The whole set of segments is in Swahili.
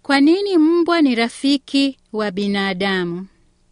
Kwa nini mbwa ni rafiki wa binadamu?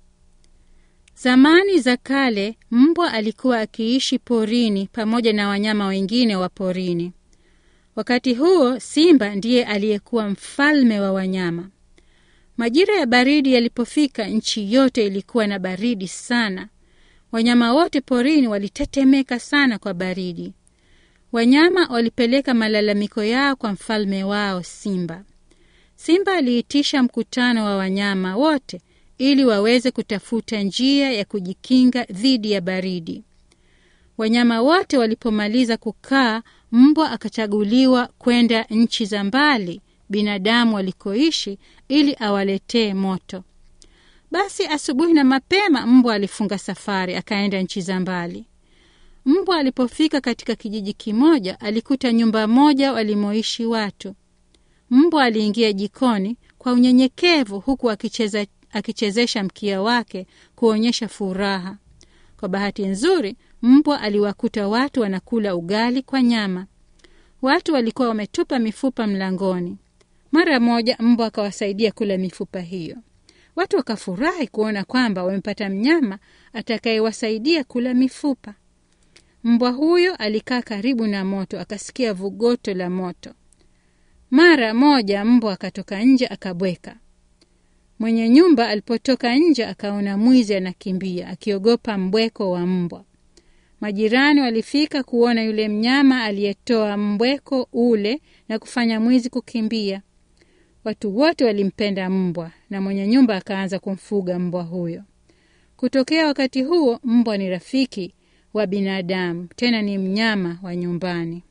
Zamani za kale, mbwa alikuwa akiishi porini pamoja na wanyama wengine wa porini. Wakati huo, simba ndiye aliyekuwa mfalme wa wanyama. Majira ya baridi yalipofika, nchi yote ilikuwa na baridi sana. Wanyama wote porini walitetemeka sana kwa baridi. Wanyama walipeleka malalamiko yao kwa mfalme wao Simba. Simba aliitisha mkutano wa wanyama wote ili waweze kutafuta njia ya kujikinga dhidi ya baridi. Wanyama wote walipomaliza kukaa, mbwa akachaguliwa kwenda nchi za mbali binadamu walikoishi ili awaletee moto. Basi asubuhi na mapema mbwa alifunga safari akaenda nchi za mbali. Mbwa alipofika katika kijiji kimoja, alikuta nyumba moja walimoishi watu. Mbwa aliingia jikoni kwa unyenyekevu huku akichezesha mkia wake kuonyesha furaha. Kwa bahati nzuri, mbwa aliwakuta watu wanakula ugali kwa nyama. Watu walikuwa wametupa mifupa mlangoni. Mara moja mbwa akawasaidia kula mifupa hiyo. Watu wakafurahi kuona kwamba wamepata mnyama atakayewasaidia kula mifupa. Mbwa huyo alikaa karibu na moto, akasikia vugoto la moto. Mara moja mbwa akatoka nje akabweka. Mwenye nyumba alipotoka nje akaona mwizi anakimbia, akiogopa mbweko wa mbwa. Majirani walifika kuona yule mnyama aliyetoa mbweko ule na kufanya mwizi kukimbia. Watu wote walimpenda mbwa na mwenye nyumba akaanza kumfuga mbwa huyo. Kutokea wakati huo, mbwa ni rafiki wa binadamu, tena ni mnyama wa nyumbani.